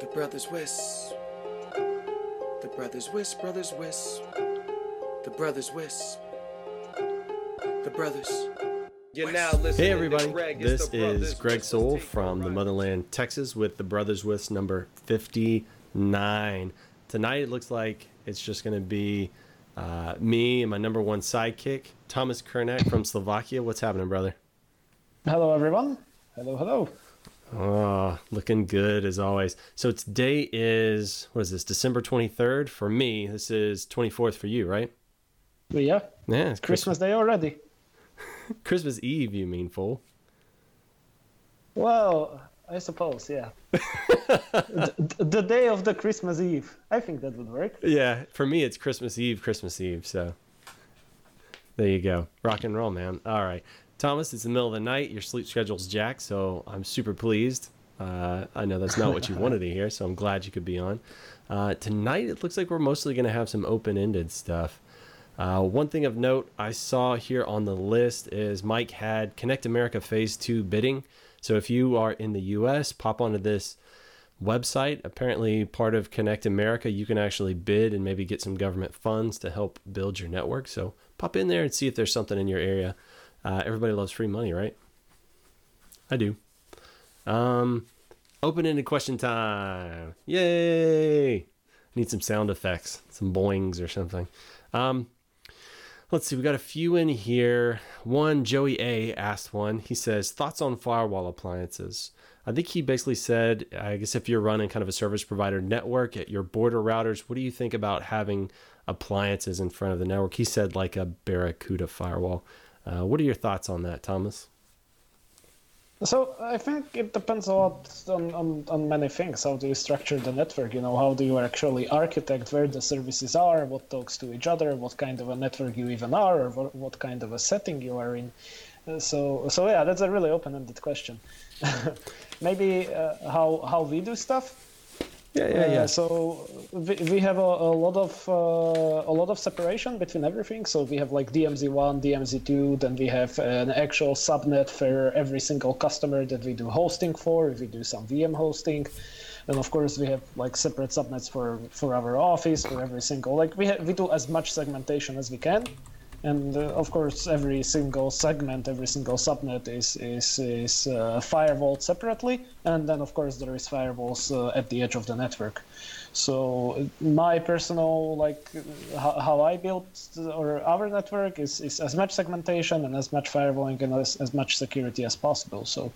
brothers Wisp. The brothers Wisp, brothers Wisp. The brothers Wisp. The brothers. You're now listening Hey everybody, to Greg. this It's the Brothers is Greg Wisp Soul Take from the Ride. Motherland, Texas with the Brothers Wisp number 59. Tonight it looks like it's just going to be me and my number one sidekick, Thomas Kernek from Slovakia. What's happening, brother? Hello, everyone. Hello. Oh, looking good as always. So today is, what is this, December 23rd? For me, this is 24th for you, right? Yeah, Yeah, it's Christmas Day already. Christmas Eve, you mean, fool. Well, I suppose, yeah. the day of the Christmas Eve. I think that would work. Yeah, for me it's Christmas Eve, so there you go. Rock and roll, man. All right. Thomas, it's the middle of the night. Your sleep schedule's jacked, so I'm super pleased. I know that's not what you wanted to hear, so I'm glad you could be on. Tonight, it looks like we're mostly going to have some open-ended stuff. One thing of note I saw here on the list is Mike had Connect America Phase 2 bidding. So if you are in the U.S., pop onto this website. Apparently, part of Connect America, you can actually bid and maybe get some government funds to help build your network. So pop in there and see if there's something in your area. Everybody loves free money, right? I do. Open-ended question time. Yay! Need some sound effects, some boings or something. Let's see, we got a few in here. One, Joey A asked one. He says, thoughts on firewall appliances? I think he basically said, I guess if you're running kind of a service provider network at your border routers, what do you think about having appliances in front of the network? He said like a Barracuda firewall. What are your thoughts on that, Thomas? So I think it depends a lot on many things. How do you structure the network? How do you actually architect where the services are, what talks to each other, what kind of a network you even are, or what kind of a setting you are in. So yeah, that's a really open-ended question. Maybe how we do stuff. Yeah. So we have a lot of separation between everything. So we have like DMZ1, DMZ2, then we have an actual subnet for every single customer that we do hosting for. If we do some VM hosting, and of course we have like separate subnets for our office, for every single we do as much segmentation as we can. And of course, every single segment, every single subnet is firewalled separately, and then of course there is firewalls at the edge of the network. So my personal how I built or our network is as much segmentation and as much firewalling and as much security as possible. So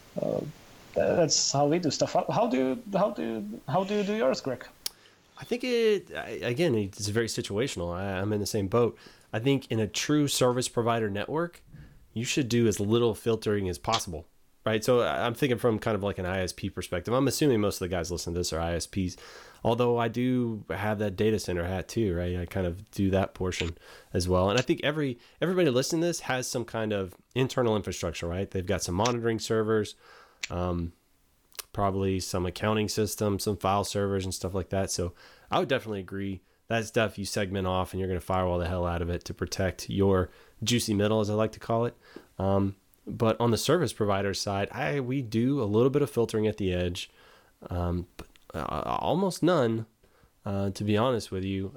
that's how we do stuff. How do you do yours, Greg? I think it's very situational. I'm in the same boat. I think in a true service provider network, you should do as little filtering as possible, right? So I'm thinking from kind of like an ISP perspective. I'm assuming most of the guys listening to this are ISPs, although I do have that data center hat too, right? I kind of do that portion as well. And I think everybody listening to this has some kind of internal infrastructure, right? They've got some monitoring servers, probably some accounting systems, some file servers and stuff like that. So I would definitely agree. That stuff you segment off and you're going to firewall the hell out of it to protect your juicy middle, as I like to call it. But on the service provider side, we do a little bit of filtering at the edge, but almost none, to be honest with you.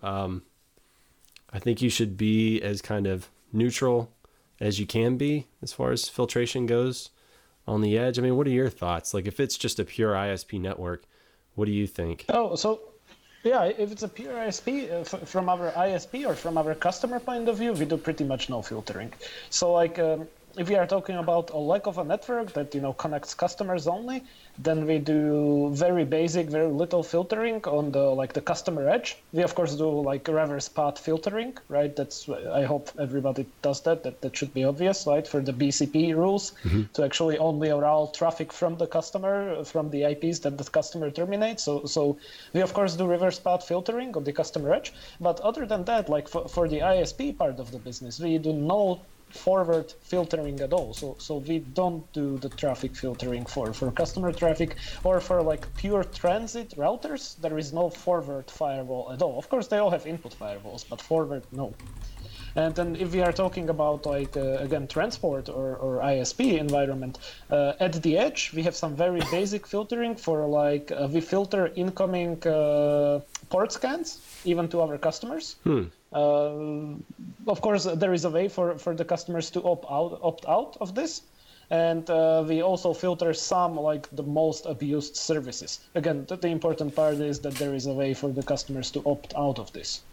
I think you should be as kind of neutral as you can be as far as filtration goes on the edge. I mean, what are your thoughts? Like if it's just a pure ISP network, what do you think? Yeah, if it's a pure ISP, from our ISP or from our customer point of view, we do pretty much no filtering. So if we are talking about a lack of a network that connects customers only, then we do very basic, very little filtering on the customer edge. We of course do reverse path filtering, right? That's, I hope everybody does that. That should be obvious, right? For the BCP rules, to actually only allow traffic from the customer, from the IPs that the customer terminates. So we of course do reverse path filtering on the customer edge. But other than that, for the ISP part of the business, we do no forward filtering at all. So we don't do the traffic filtering for customer traffic or for pure transit routers. There is no forward firewall at all. Of course, they all have input firewalls, but forward, no. And then if we are talking about like again transport or ISP environment, at the edge we have some very basic filtering for like we filter incoming port scans even to our customers. Of course, there is a way for the customers to opt out of this. And we also filter some like the most abused services. Again, the important part is that there is a way for the customers to opt out of this.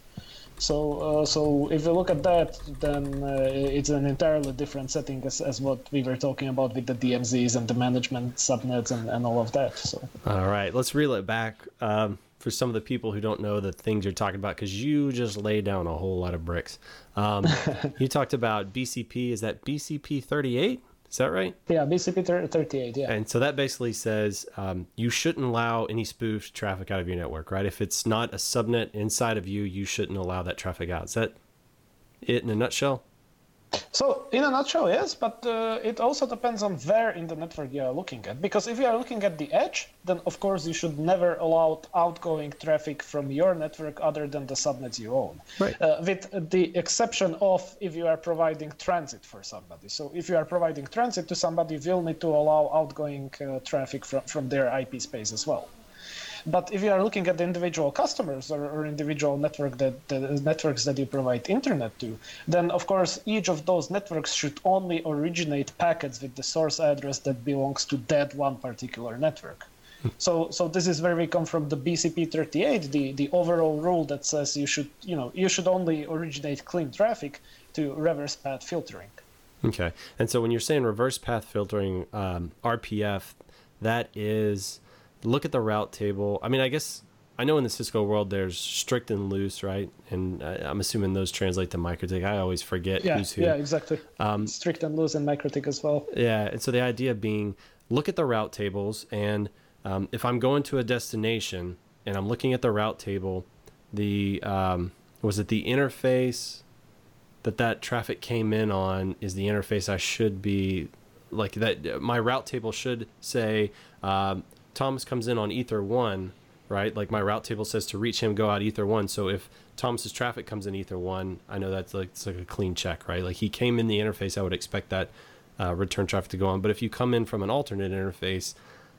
So if you look at that, then it's an entirely different setting as what we were talking about with the DMZs and the management subnets and all of that. So. All right, let's reel it back for some of the people who don't know the things you're talking about, because you just laid down a whole lot of bricks. You talked about BCP. Is that BCP 38? Is that right? Yeah, BCP 38, yeah. And so that basically says you shouldn't allow any spoofed traffic out of your network, right? If it's not a subnet inside of you, you shouldn't allow that traffic out. Is that it in a nutshell? So in a nutshell, yes, but it also depends on where in the network you are looking at. Because if you are looking at the edge, then of course you should never allow outgoing traffic from your network other than the subnets you own. Right. With the exception of if you are providing transit for somebody. So if you are providing transit to somebody, you will need to allow outgoing traffic from their IP space as well. But if you are looking at the individual customers or individual networks that you provide internet to, then of course each of those networks should only originate packets with the source address that belongs to that one particular network. So this is where we come from the BCP 38, the overall rule that says you should only originate clean traffic to reverse path filtering. Okay, and so when you're saying reverse path filtering, RPF, that is. Look at the route table. I mean, I guess I know in the Cisco world there's strict and loose, right? And I'm assuming those translate to MikroTik. I always forget who's who. Yeah, exactly. Strict and loose and MikroTik as well. Yeah, and so the idea being, look at the route tables, and if I'm going to a destination and I'm looking at the route table, the was it the interface that traffic came in on is the interface I should be like that. My route table should say. Thomas comes in on Ether 1, right? Like my route table says to reach him, go out Ether 1. So if Thomas's traffic comes in Ether 1, I know that's like, it's like a clean check, right? Like he came in the interface, I would expect that return traffic to go on. But if you come in from an alternate interface,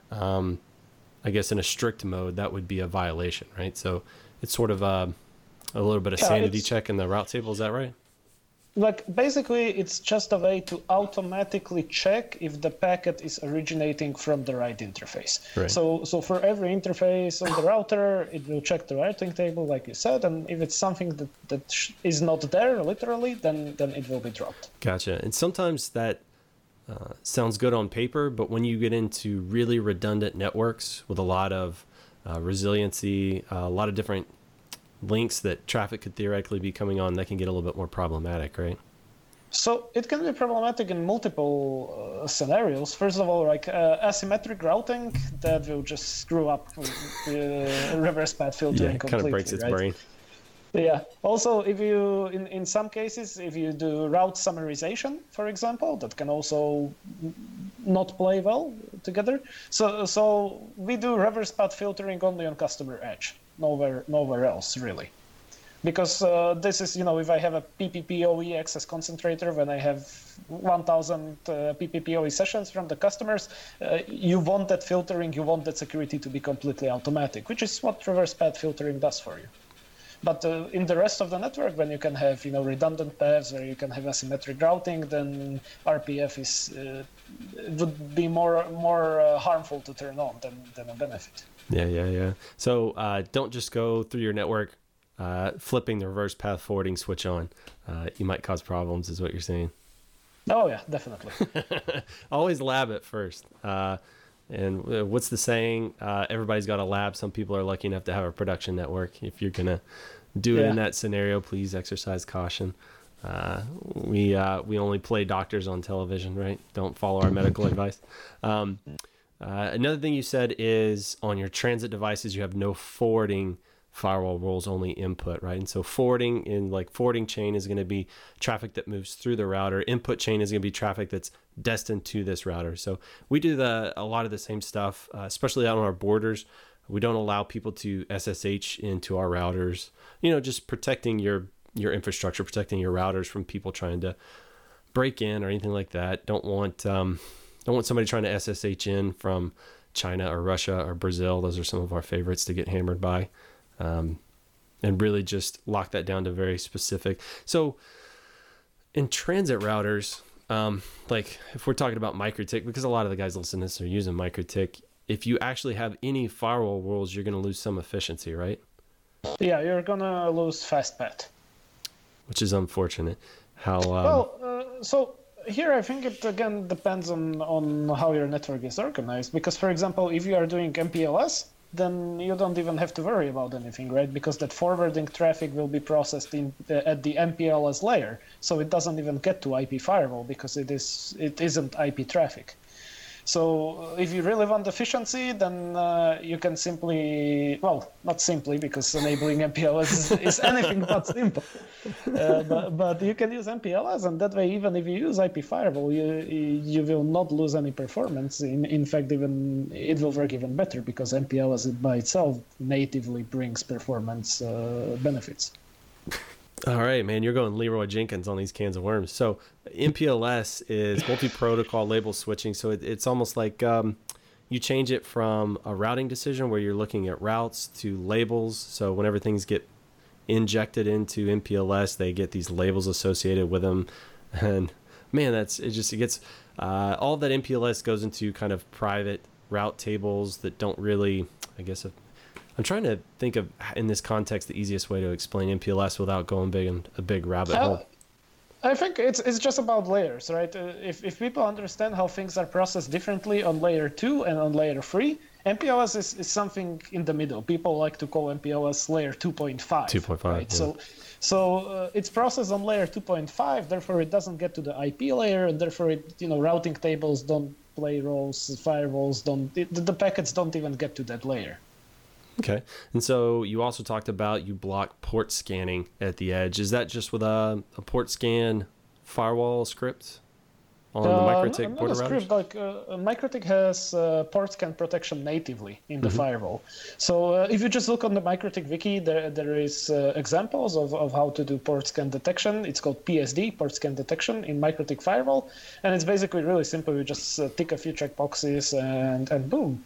I guess in a strict mode, that would be a violation, right? So it's sort of a little bit of sanity check in the route table. Is that right? Like basically it's just a way to automatically check if the packet is originating from the right interface. Right. So for every interface on the router, it will check the routing table like you said, and if it's something that is not there literally, then it will be dropped. Gotcha. And sometimes that sounds good on paper, but when you get into really redundant networks with a lot of resiliency, a lot of different links that traffic could theoretically be coming on, that can get a little bit more problematic, right? So it can be problematic in multiple scenarios. First of all, like asymmetric routing, that will just screw up reverse path filtering completely. Kind of breaks its brain. Yeah. Also, if you, in some cases, if you do route summarization, for example, that can also not play well together. So we do reverse path filtering only on customer edge. Nowhere else really, because this is, if I have a PPPoE access concentrator, when I have 1,000 PPPoE sessions from the customers, you want that filtering, you want that security to be completely automatic, which is what reverse path filtering does for you. But in the rest of the network, when you can have redundant paths where you can have asymmetric routing, then RPF would be more harmful to turn on than a benefit. Yeah. So don't just go through your network flipping the reverse path forwarding switch on. You might cause problems, is what you're saying. Oh yeah, definitely. Always lab it first. And what's the saying? Everybody's got a lab. Some people are lucky enough to have a production network. If you're gonna do it in that scenario, please exercise caution. We only play doctors on television, right? Don't follow our medical advice. Another thing you said is on your transit devices, you have no forwarding firewall rules, only input, right? And so forwarding chain is going to be traffic that moves through the router. Input chain is going to be traffic that's destined to this router. So we do a lot of the same stuff, especially out on our borders. We don't allow people to SSH into our routers, just protecting your your infrastructure, protecting your routers from people trying to break in or anything like that. Don't want somebody trying to SSH in from China or Russia or Brazil. Those are some of our favorites to get hammered by. And really just lock that down to very specific. So in transit routers, like if we're talking about MikroTik, because a lot of the guys listening to this are using MikroTik, if you actually have any firewall rules, you're going to lose some efficiency, right? Yeah, you're going to lose fastpath. Which is unfortunate. How so here I think it again depends on how your network is organized. Because, for example, if you are doing MPLS, then you don't even have to worry about anything, right? Because that forwarding traffic will be processed at the MPLS layer, so it doesn't even get to IP firewall because it isn't IP traffic. So if you really want efficiency, then you can simply, well, not simply, because enabling MPLS is anything but simple. But you can use MPLS, and that way, even if you use IP firewall, you will not lose any performance. In fact, even it will work even better because MPLS by itself natively brings performance benefits. All right, man, you're going Leroy Jenkins on these cans of worms. So MPLS is multi-protocol label switching. So it's almost like you change it from a routing decision where you're looking at routes to labels. So whenever things get injected into MPLS, they get these labels associated with them. And man, it gets all that MPLS goes into kind of private route tables that don't really, I guess, I'm trying to think of, in this context, the easiest way to explain MPLS without going a big rabbit hole. I think it's just about layers, right? If people understand how things are processed differently on layer 2 and on layer 3, MPLS is something in the middle. People like to call MPLS layer 2.5. 2.5, right? Yeah. So it's processed on layer 2.5, therefore it doesn't get to the IP layer, and therefore routing tables don't play roles, firewalls the packets don't even get to that layer. Okay. And so you also talked about you block port scanning at the edge. Is that just with a port scan firewall script on the MikroTik border routers? Like MikroTik has port scan protection natively in the firewall. So if you just look on the MikroTik wiki, there is examples of how to do port scan detection. It's called PSD, port scan detection, in MikroTik firewall, and it's basically really simple. You just tick a few checkboxes and boom,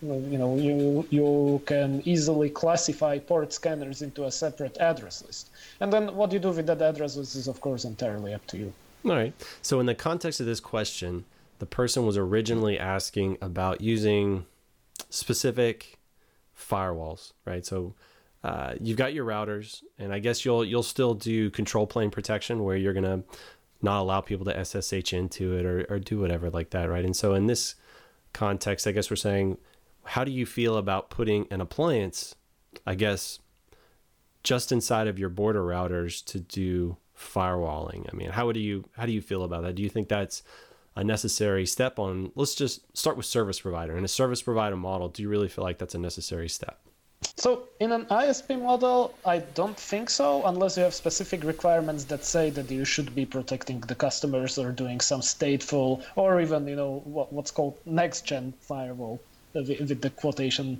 you can easily classify port scanners into a separate address list. And then what you do with that address list is of course entirely up to you. All right. So in the context of this question, the person was originally asking about using specific firewalls, right? So you've got your routers, and I guess you'll still do control plane protection where you're going to not allow people to SSH into it or do whatever like that, right? And so in this context, I guess we're saying, how do you feel about putting an appliance, I guess, just inside of your border routers to do firewalling? I mean, how do you feel about that? Do you think that's a necessary step on, let's just start with service provider. In a service provider model, do you really feel like that's a necessary step? So in an ISP model, I don't think so, unless you have specific requirements that say that you should be protecting the customers or doing some stateful or even, what's called next-gen firewall with the quotation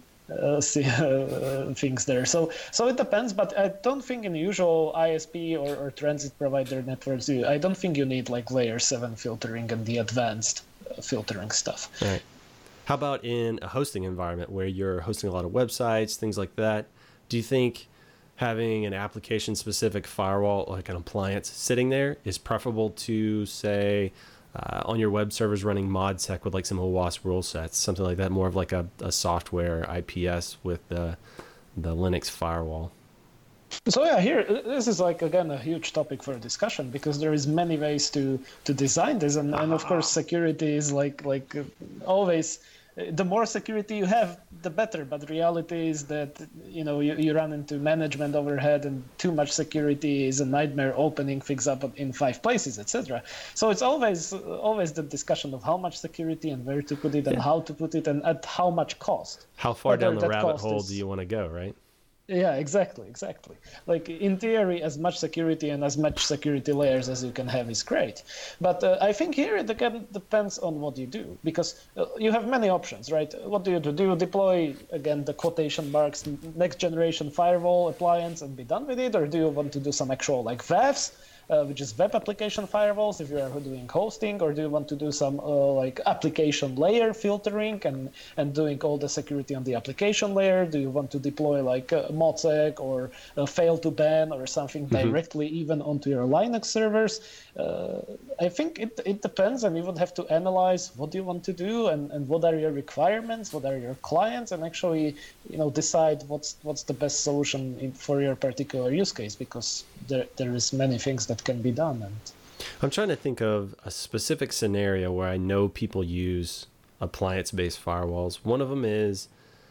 things there. So it depends, but I don't think in usual ISP or transit provider networks, I don't think you need like layer 7 filtering and the advanced filtering stuff. Right. How about in a hosting environment where you're hosting a lot of websites, things like that? Do you think having an application-specific firewall, like an appliance, sitting there is preferable to, say, on your web servers running ModSec with like some OWASP rule sets, something like that, more of like a software IPS with the Linux firewall? So yeah, here, this is like, again, a huge topic for discussion because there is many ways to design this. And of course, security is like always, the more security you have, the better. But the reality is that, you run into management overhead, and too much security is a nightmare, opening things up in 5 places, etc. So it's always the discussion of how much security and where to put it and how to put it and at how much cost. How far down the rabbit hole do you want to go, right? Yeah, exactly. Like in theory, as much security and as much security layers as you can have is great. But I think here it again depends on what you do, because you have many options, right? What do you do? Do you deploy, again, the quotation marks, next generation firewall appliance and be done with it? Or do you want to do some actual like VAFs? Which is web application firewalls if you are doing hosting, or do you want to do some like application layer filtering and doing all the security on the application layer? Do you want to deploy like ModSec or fail to ban or something directly even onto your Linux servers? I think it depends, and you would have to analyze what do you want to do and what are your requirements, what are your clients, and actually decide what's the best solution for your particular use case, because there is many things that can be done. And I'm trying to think of a specific scenario where I know people use appliance-based firewalls. One of them is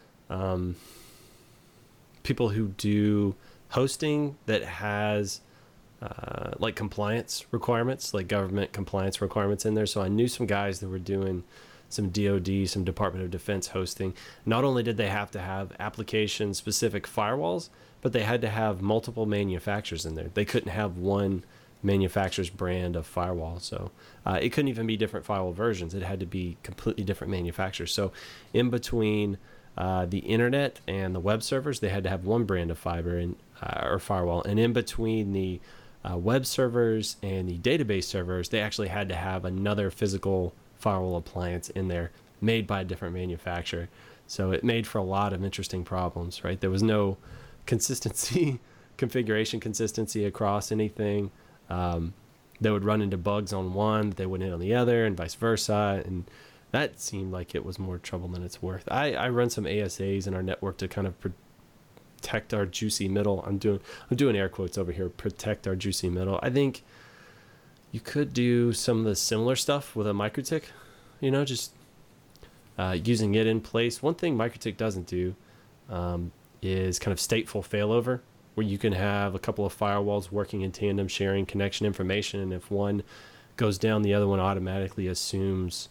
people who do hosting that has like compliance requirements, like government compliance requirements in there. So I knew some guys that were doing some DoD, some Department of Defense hosting. Not only did they have to have application-specific firewalls, but they had to have multiple manufacturers in there. They couldn't have one manufacturer's brand of firewall. So it couldn't even be different firewall versions. It had to be completely different manufacturers. So in between the internet and the web servers, they had to have one brand of fiber or firewall. And in between the web servers and the database servers, they actually had to have another physical firewall appliance in there made by a different manufacturer. So it made for a lot of interesting problems, right? There was no configuration consistency across anything. They would run into bugs on one that they wouldn't hit on the other, and vice versa. And that seemed like it was more trouble than it's worth. I run some ASAs in our network to kind of protect our juicy middle. I'm doing air quotes over here, protect our juicy middle. I think you could do some of the similar stuff with a MikroTik, just using it in place. One thing MikroTik doesn't do is kind of stateful failover, where you can have a couple of firewalls working in tandem, sharing connection information, and if one goes down, the other one automatically assumes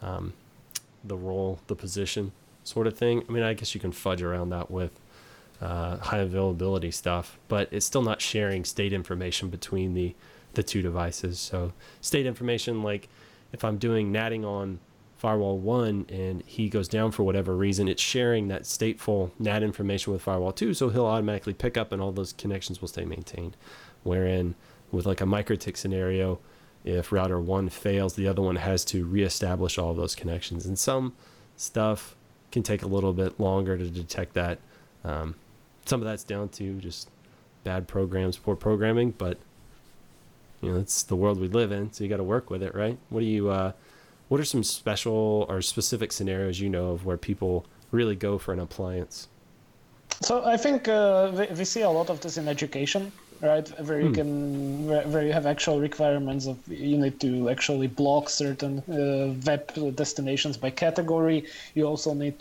the role, the position, sort of thing. I mean, I guess you can fudge around that with high availability stuff, but it's still not sharing state information between the two devices. So state information, like if I'm doing natting on firewall 1 and he goes down for whatever reason, it's sharing that stateful NAT information with firewall 2, so he'll automatically pick up and all those connections will stay maintained. Wherein with like a MikroTik scenario, if router 1 fails, the other one has to reestablish all of those connections, and some stuff can take a little bit longer to detect that. Some of that's down to just bad programs, poor programming, but it's the world we live in, so you got to work with it, right? What are some special or specific scenarios of where people really go for an appliance? So I think we see a lot of this in education, right? Where you have actual requirements of you need to actually block certain web destinations by category. You also need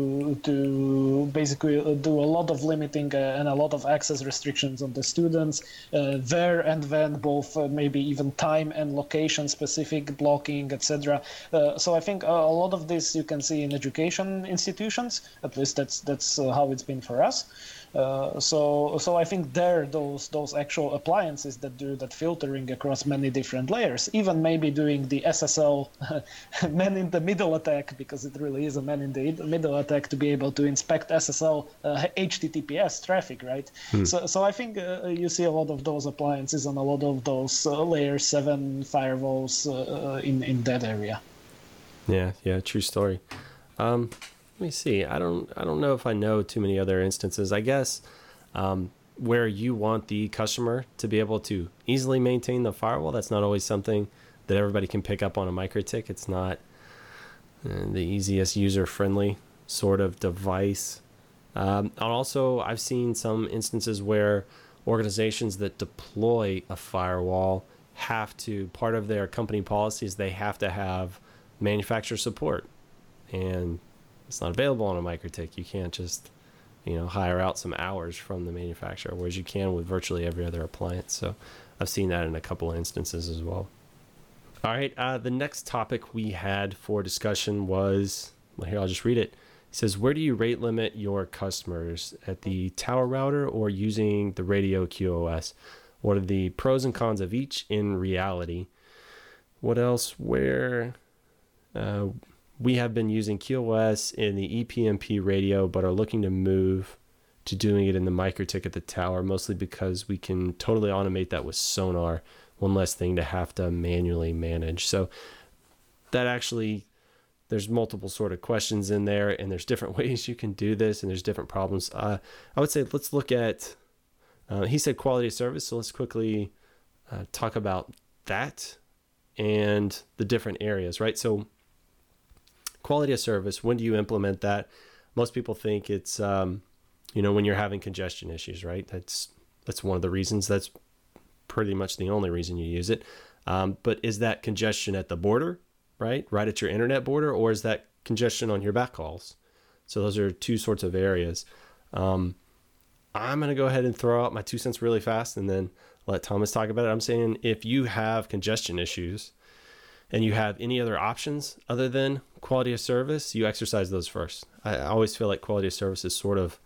to basically do a lot of limiting and a lot of access restrictions on the students, where and when, both maybe even time and location specific blocking, etc. So I think a lot of this you can see in education institutions. At least that's how it's been for us. So I think those actual appliances that do that filtering across many different layers, even maybe doing the SSL man in the middle attack, because it really is a man in the middle attack to be able to inspect SSL HTTPS traffic, right? So I think you see a lot of those appliances on a lot of those layer 7 firewalls in that area. Yeah, true story. Let me see. I don't know if I know too many other instances. I guess where you want the customer to be able to easily maintain the firewall, that's not always something that everybody can pick up on a MikroTik. It's not the easiest user-friendly sort of device. And also, I've seen some instances where organizations that deploy a firewall have to, part of their company policies, they have to have manufacturer support. And it's not available on a MikroTik. You can't just, hire out some hours from the manufacturer, whereas you can with virtually every other appliance. So I've seen that in a couple of instances as well. All right. The next topic we had for discussion was, here, I'll just read it. says, where do you rate limit your customers, at the tower router or using the radio QoS? What are the pros and cons of each in reality? What else? Where we have been using QoS in the ePMP radio, but are looking to move to doing it in the MikroTik at the tower, mostly because we can totally automate that with Sonar, one less thing to have to manually manage. So that actually, there's multiple sort of questions in there, and there's different ways you can do this, and there's different problems. I would say let's look at, he said quality of service, so let's quickly talk about that and the different areas, right? So quality of service, when do you implement that? Most people think it's, when you're having congestion issues, right? That's one of the reasons. That's pretty much the only reason you use it. But is that congestion at the border, right at your internet border, or is that congestion on your backhauls? So those are two sorts of areas. I'm going to go ahead and throw out my 2 cents really fast and then let Thomas talk about it. I'm saying if you have congestion issues and you have any other options other than quality of service, you exercise those first. I always feel like quality of service is sort of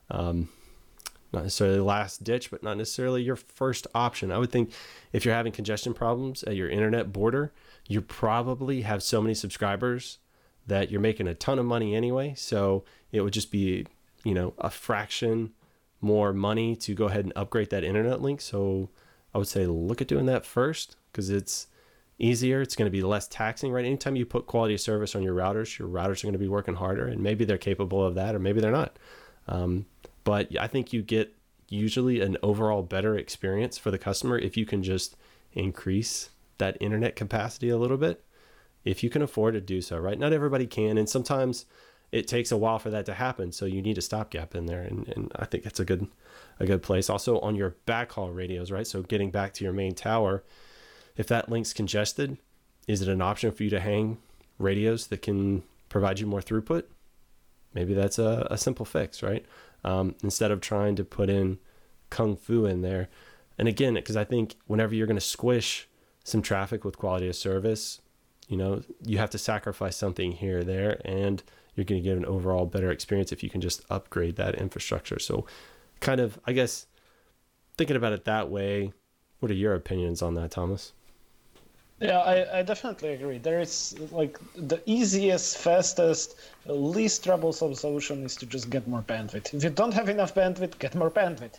not necessarily last ditch, but not necessarily your first option. I would think if you're having congestion problems at your internet border, you probably have so many subscribers that you're making a ton of money anyway. So it would just be, a fraction more money to go ahead and upgrade that internet link. So I would say look at doing that first, because it's easier. It's going to be less taxing, right? Anytime you put quality of service on your routers are going to be working harder, and maybe they're capable of that, or maybe they're not. But I think you get usually an overall better experience for the customer if you can just increase that internet capacity a little bit, if you can afford to do so, right? Not everybody can, and sometimes it takes a while for that to happen, so you need a stopgap in there, and I think that's a good place. Also on your backhaul radios, right? So getting back to your main tower, if that link's congested, is it an option for you to hang radios that can provide you more throughput? Maybe that's a simple fix, right? Instead of trying to put in kung fu in there. And again, because I think whenever you're going to squish some traffic with quality of service, you have to sacrifice something here or there, and you're going to get an overall better experience if you can just upgrade that infrastructure. So kind of, I guess, thinking about it that way, what are your opinions on that, Thomas? Yeah, I definitely agree. There is like the easiest, fastest, least troublesome solution is to just get more bandwidth. If you don't have enough bandwidth, get more bandwidth.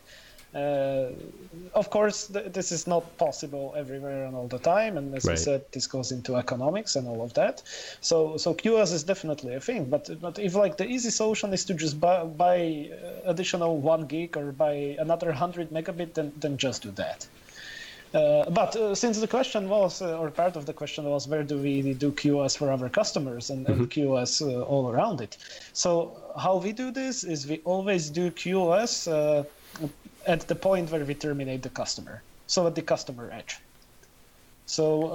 Of course, this is not possible everywhere and all the time, and as I said, this goes into economics and all of that. So QoS is definitely a thing. But if like the easy solution is to just buy additional 1 gig or buy another 100 megabit, then just do that. But since the question was, or part of the question was, where do we do QoS for our customers and QoS all around it? So how we do this is we always do QoS at the point where we terminate the customer, so at the customer edge. So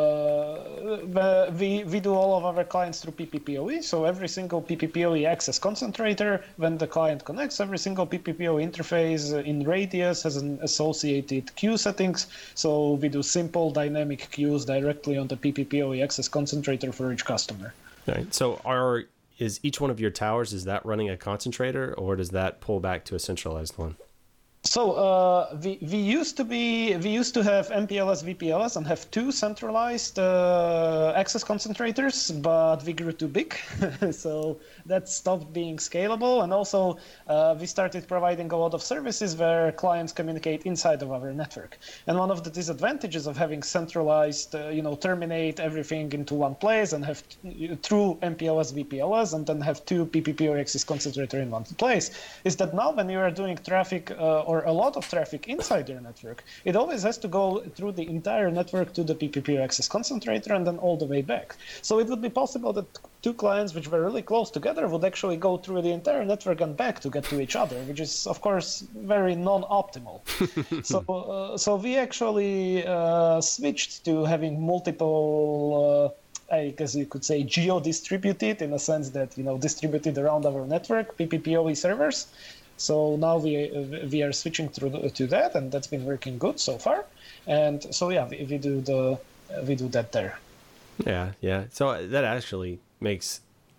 we do all of our clients through PPPoE. So every single PPPoE access concentrator, when the client connects, every single PPPoE interface in Radius has an associated queue settings. So we do simple dynamic queues directly on the PPPoE access concentrator for each customer. Right. So is each one of your towers, is that running a concentrator, or does that pull back to a centralized one? So we used to have MPLS, VPLS, and have 2 centralized access concentrators, but we grew too big, so that stopped being scalable. And also we started providing a lot of services where clients communicate inside of our network. And one of the disadvantages of having centralized, terminate everything into one place and have through MPLS, VPLS, and then have 2 PPPoE access concentrator in one place, is that now when you are doing traffic or a lot of traffic inside your network, it always has to go through the entire network to the PPPoE access concentrator and then all the way back. So it would be possible that 2 clients which were really close together would actually go through the entire network and back to get to each other, which is, of course, very non-optimal. So we actually switched to having multiple I guess you could say geo-distributed, in a sense that, distributed around our network, PPPoE servers. So now we are switching to that, and that's been working good so far. And so we do that there. Yeah. So that actually makes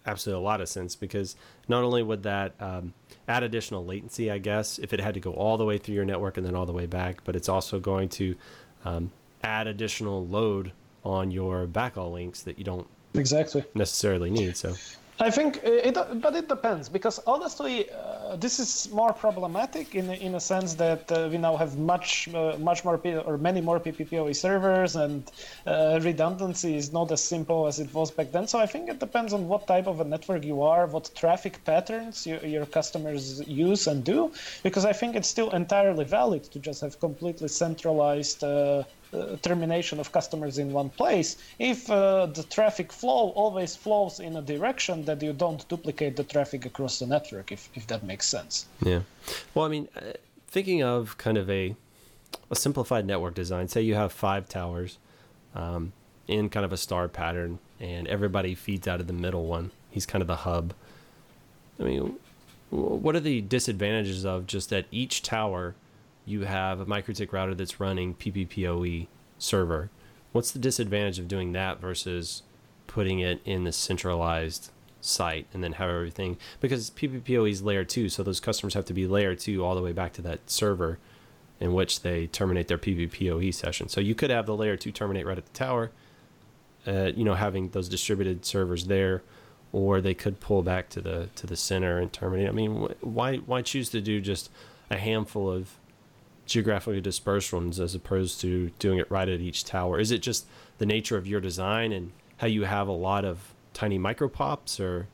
absolutely a lot of sense, because not only would that add additional latency, I guess, if it had to go all the way through your network and then all the way back, but it's also going to add additional load on your backhaul links that you don't Exactly. necessarily need. So I think but it depends, because honestly, this is more problematic in a sense that we now have much more many more PPPoE servers, and redundancy is not as simple as it was back then. So I think it depends on what type of a network you are, what traffic patterns your customers use and do, because I think it's still entirely valid to just have completely centralized termination of customers in one place if the traffic flow always flows in a direction that you don't duplicate the traffic across the network, if that makes sense. yeah, well, I mean, thinking of kind of a simplified network design, say you have 5 towers in kind of a star pattern, and everybody feeds out of the middle one. He's kind of the hub. I mean, what are the disadvantages of just at each tower you have a MikroTik router that's running PPPoE server? What's the disadvantage of doing that versus putting it in the centralized site and then have everything? Because PPPoE is layer 2, so those customers have to be layer 2 all the way back to that server in which they terminate their PPPoE session. So you could have the layer 2 terminate right at the tower, having those distributed servers there, or they could pull back to the center and terminate. I mean, why choose to do just a handful of geographically dispersed ones as opposed to doing it right at each tower? Is it just the nature of your design and how you have a lot of tiny micropops, or?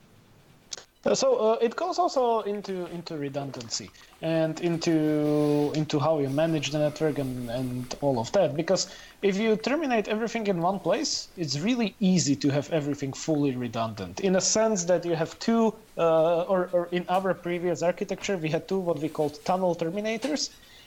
So it goes also into redundancy and into how you manage the network and all of that. Because if you terminate everything in one place, it's really easy to have everything fully redundant, in a sense that you have two, or in our previous architecture, we had two what we called tunnel terminators.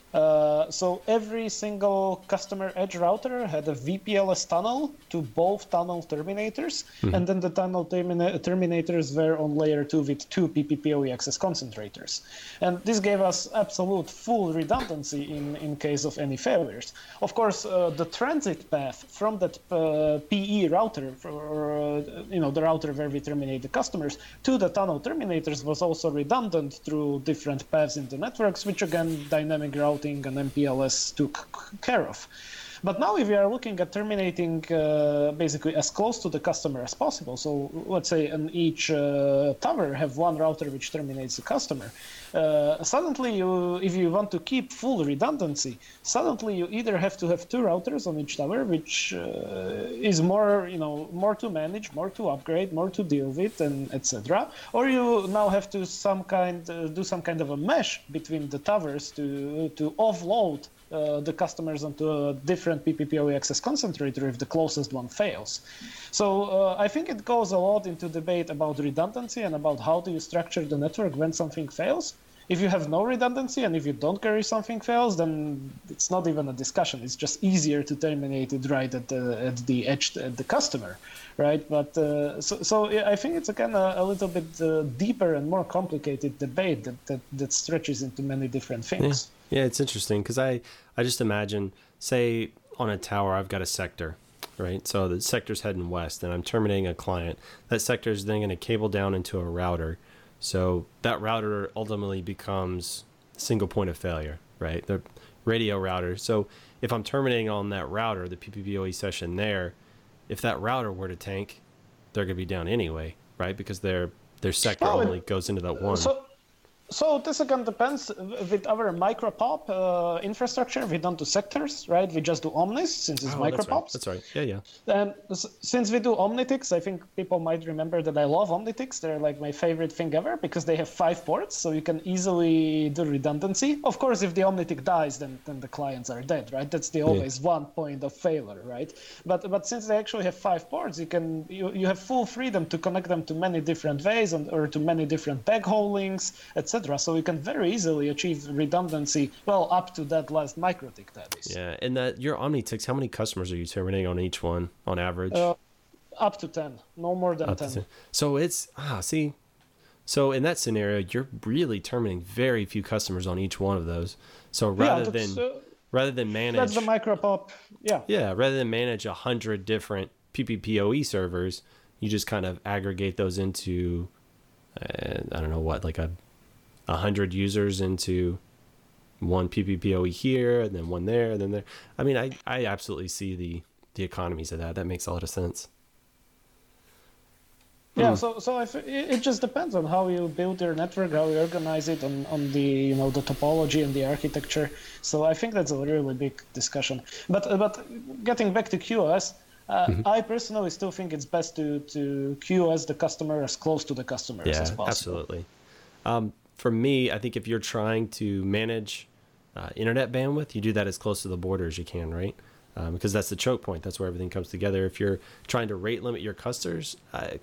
So every single customer edge router had a VPLS tunnel to both tunnel terminators, and then the tunnel terminators were on layer 2 with 2 PPPoE access concentrators. And this gave us absolute full redundancy in case of any failures. Of course, the transit path from that PE router, or the router where we terminate the customers, to the tunnel terminators was also redundant through different paths in the networks, which again, dynamic routing and MPLS took care of. But now if we are looking at terminating basically as close to the customer as possible, so let's say in each tower have one router which terminates the customer, suddenly if you want to keep full redundancy, suddenly you either have to have 2 routers on each tower, which is more to manage, more to upgrade, more to deal with, and etc. Or you now have to do some kind of a mesh between the towers to offload the customers onto a different PPPoE access concentrator if the closest one fails. So I think it goes a lot into debate about redundancy and about how do you structure the network when something fails. If you have no redundancy and if you don't care if something fails, then it's not even a discussion. It's just easier to terminate it right at the edge at the customer, right? But so I think it's again a little bit deeper and more complicated debate that stretches into many different things. Yeah, it's interesting because I just imagine, say on a tower I've got a sector, right? So the sector's heading west and I'm terminating a client. That sector is then going to cable down into a router. So that router ultimately becomes a single point of failure, right? The radio router. So if I'm terminating on that router, the PPPoE session there, if that router were to tank, they're going to be down anyway, right? Because their sector only goes into that one. So this again depends. With our micropop infrastructure, we don't do sectors, right? We just do omnis since it's micropops. That's right. Yeah. And since we do omnitics, I think people might remember that I love omnitics. They're like my favorite thing ever because they have 5 ports, so you can easily do redundancy. Of course, if the omnitic dies, then the clients are dead, right? That's the always one point of failure, right? But since they actually have 5 ports, you have full freedom to connect them to many different ways or to many different backhaul links, etc. So you can very easily achieve redundancy, well, up to that last MikroTik, that is. Yeah, and that your omnitics, how many customers are you terminating on each one on average? Up to 10, no more than 10. So it's so in that scenario, you're really terminating very few customers on each one of those. So rather than manage, that's the micropop. Yeah, rather than manage 100 different PPPoE servers, you just kind of aggregate those into, I don't know what, like 100 users into one PPPoE here, and then one there, and then there. I mean, I absolutely see the economies of that. That makes a lot of sense. Yeah, so it just depends on how you build your network, how you organize it on the the topology and the architecture. So I think that's a really big discussion. But getting back to QoS, I personally still think it's best to QoS the customer as close to the customer as possible. Absolutely. For me, I think if you're trying to manage internet bandwidth, you do that as close to the border as you can, right? Because that's the choke point. That's where everything comes together. If you're trying to rate limit your customers,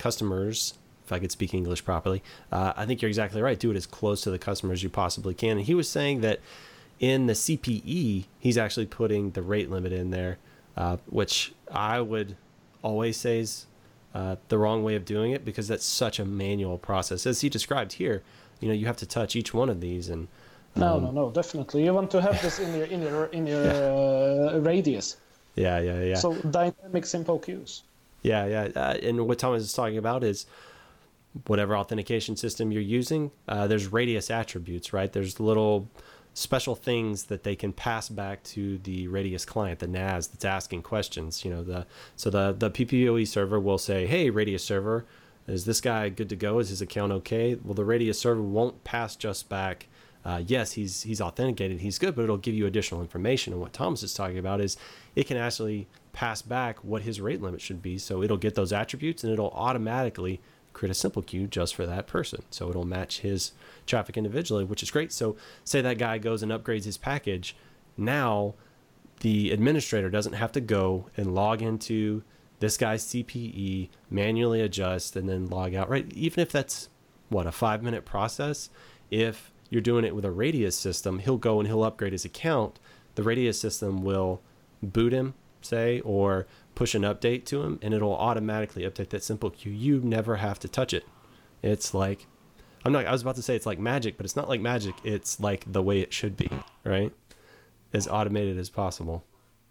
if I could speak English properly, I think you're exactly right. Do it as close to the customer as you possibly can. And he was saying that in the CPE, he's actually putting the rate limit in there, which I would always say is the wrong way of doing it, because that's such a manual process. As he described here, you have to touch each one of these, and no, definitely. You want to have this in your radius. Yeah. So dynamic simple queues. Yeah. And what Thomas is talking about is whatever authentication system you're using, there's radius attributes, right? There's little special things that they can pass back to the radius client, the NAS that's asking questions. The PPPoE server will say, hey, radius server, is this guy good to go? Is his account okay? Well, the radius server won't pass just back, yes, he's authenticated, he's good, but it'll give you additional information. And what Thomas is talking about is it can actually pass back what his rate limit should be. So it'll get those attributes, and it'll automatically create a simple queue just for that person. So it'll match his traffic individually, which is great. So say that guy goes and upgrades his package. Now the administrator doesn't have to go and log into this guy's CPE, manually adjust, and then log out, right? Even if that's a 5-minute process, if you're doing it with a radius system, he'll go and he'll upgrade his account. The radius system will boot him, say, or push an update to him, and it'll automatically update that simple queue. You never have to touch it. It's like, I was about to say it's like magic, but it's not like magic. It's like the way it should be, right? As automated as possible.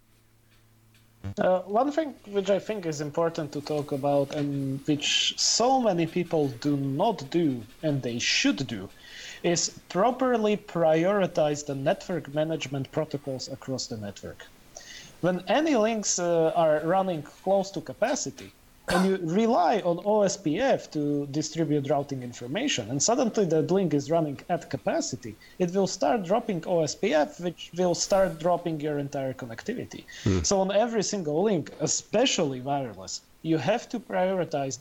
One thing which I think is important to talk about, and which so many people do not do, and they should do, is properly prioritize the network management protocols across the network. When any links are running close to capacity, and you rely on OSPF to distribute routing information, and suddenly the link is running at capacity, it will start dropping OSPF, which will start dropping your entire connectivity. So on every single link, especially wireless, you have to prioritize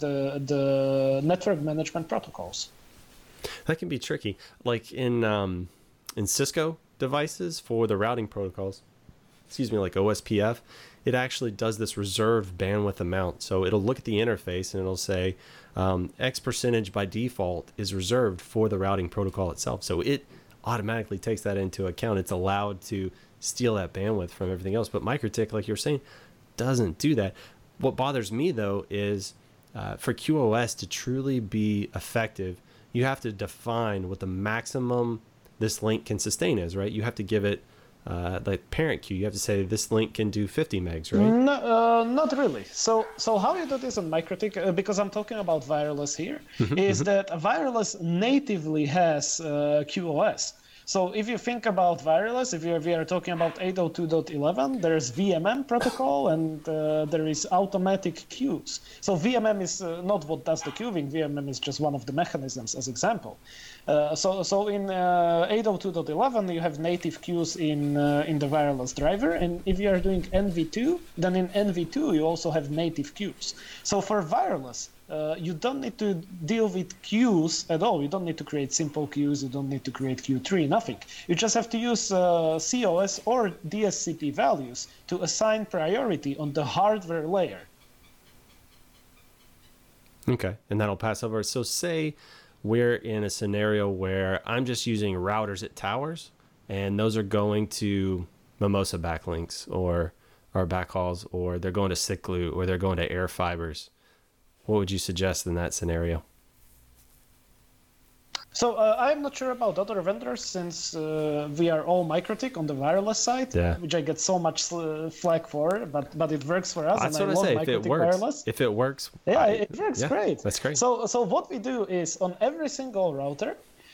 the network management protocols. That can be tricky. Like in Cisco devices for the routing protocols, like OSPF, it actually does this reserved bandwidth amount. So it'll look at the interface and it'll say X percentage by default is reserved for the routing protocol itself. So it automatically takes that into account. It's allowed to steal that bandwidth from everything else. But MikroTik, like you were saying, doesn't do that. What bothers me, though, is for QoS to truly be effective, you have to define what the maximum this link can sustain is, right? You have to give it like parent queue. You have to say this link can do 50 megs, right? No, not really. So how you do this on MikroTik, because I'm talking about wireless here, is that wireless natively has QoS. So if you think about wireless, if we are talking about 802.11, there's VMM protocol and there is automatic queues. So VMM is not what does the queuing. VMM is just one of the mechanisms as example. So in 802.11, you have native queues in the wireless driver. And if you are doing NV2, then in NV2, you also have native queues. So for wireless, you don't need to deal with queues at all. You don't need to create simple queues. You don't need to create Q3, nothing. You just have to use COS or DSCP values to assign priority on the hardware layer. Okay, and that'll pass over. So say we're in a scenario where I'm just using routers at towers, and those are going to Mimosa backlinks or backhauls, or they're going to Ciclu, or they're going to Airfibers. What would you suggest in that scenario? So I'm not sure about other vendors since we are all MikroTik on the wireless side, which I get so much flack for, but it works for us. That's and what I say. MikroTik If it works, wireless. if it works, it works great. That's great. So what we do is on every single router,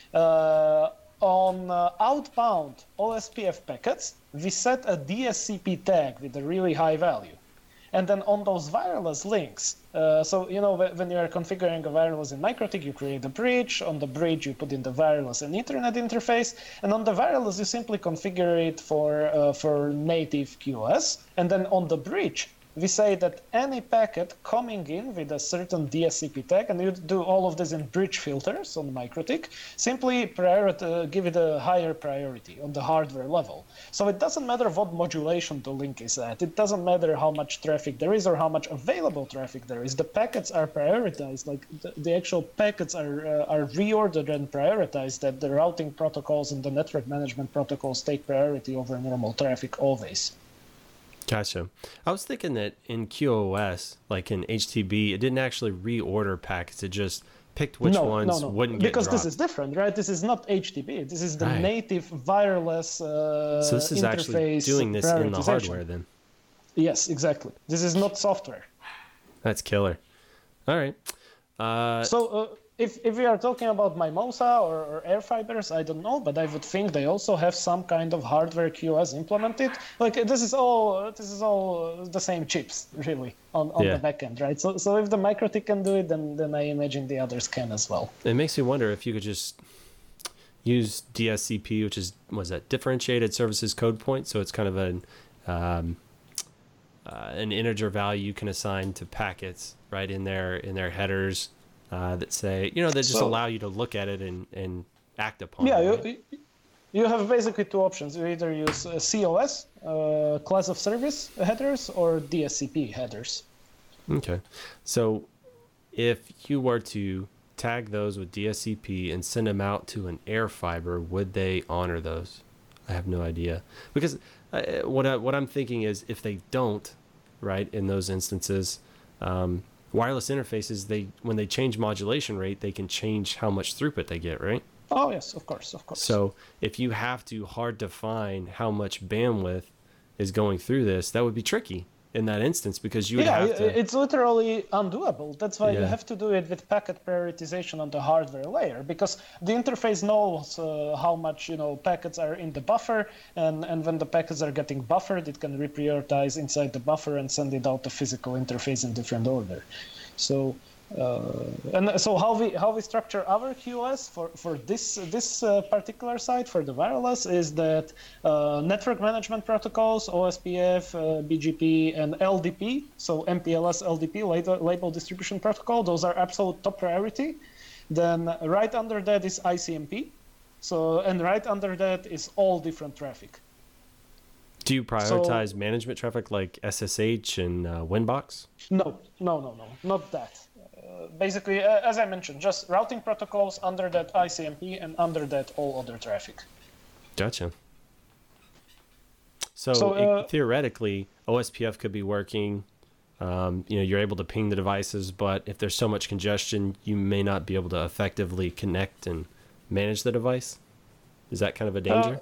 on outbound OSPF packets, we set a DSCP tag with a really high value. And then on those wireless links, so when you are configuring a wireless in MikroTik, you create a bridge. On the bridge, you put in the wireless and Ethernet interface, and on the wireless, you simply configure it for native QoS. And then on the bridge, we say that any packet coming in with a certain DSCP tag, and you do all of this in bridge filters on MikroTik, simply give it a higher priority on the hardware level. So it doesn't matter what modulation the link is at. It doesn't matter how much traffic there is or how much available traffic there is. The packets are prioritized. Like the actual packets are reordered and prioritized, that the routing protocols and the network management protocols take priority over normal traffic always. Gotcha. I was thinking that in QoS, like in HTB, it didn't actually reorder packets. It just picked which ones wouldn't get because dropped. This is different, right? This is not HTB. This is the native wireless so this is actually doing this in the hardware then? Yes, exactly. This is not software. That's killer. All right. If we are talking about Mimosa or Airfibers, I don't know, but I would think they also have some kind of hardware QoS implemented. Like this is all the same chips really on the back end, right? So if the MikroTik can do it, then I imagine the others can as well. It makes me wonder if you could just use DSCP, which is differentiated services code point. So it's kind of an integer value you can assign to packets right in their headers. That say, that just allow you to look at it and act upon it. Right? You have basically two options. You either use COS, class of service headers, or DSCP headers. Okay. So if you were to tag those with DSCP and send them out to an Airfiber, would they honor those? I have no idea. Because what I'm thinking is if they don't, right, in those instances, wireless interfaces, when they change modulation rate, they can change how much throughput they get, right? Oh, yes, of course. So if you have to hard define how much bandwidth is going through this, that would be tricky in that instance because you would have to... it's literally undoable. That's why you have to do it with packet prioritization on the hardware layer, because the interface knows how much packets are in the buffer, and when the packets are getting buffered, it can reprioritize inside the buffer and send it out the physical interface in different order. So how we structure our QoS for this particular site for the wireless is that network management protocols, OSPF, BGP, and LDP, so MPLS LDP, label distribution protocol, those are absolute top priority. Then right under that is ICMP, and right under that is all different traffic. Do you prioritize management traffic like SSH and Winbox? No, not that. Basically, as I mentioned, just routing protocols, under that ICMP, and under that all other traffic. Gotcha. So theoretically, OSPF could be working. You're able to ping the devices, but if there's so much congestion, you may not be able to effectively connect and manage the device. Is that kind of a danger?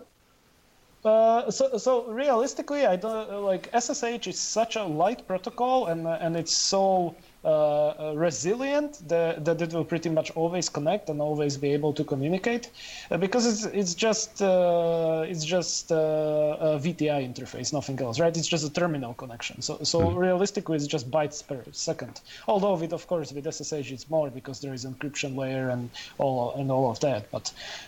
So realistically, I don't like SSH is such a light protocol, and it's so resilient that it will pretty much always connect and always be able to communicate, because it's just a VTI interface, nothing else, right? It's just a terminal connection. So realistically, it's just bytes per second. Although with SSH it's more because there is encryption layer and all of that. But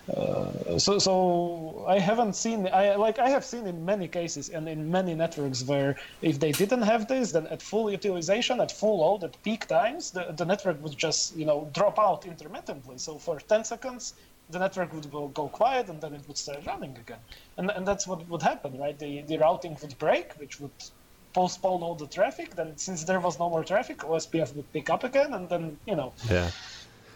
so I haven't seen I have seen in many cases and in many networks where if they didn't have this, then at full utilization, at full load, at peak times, the network would just drop out intermittently. So for 10 seconds, the network would go quiet and then it would start running again. And that's what would happen, right? The routing would break, which would postpone all the traffic. Then since there was no more traffic, OSPF would pick up again, and then Yeah.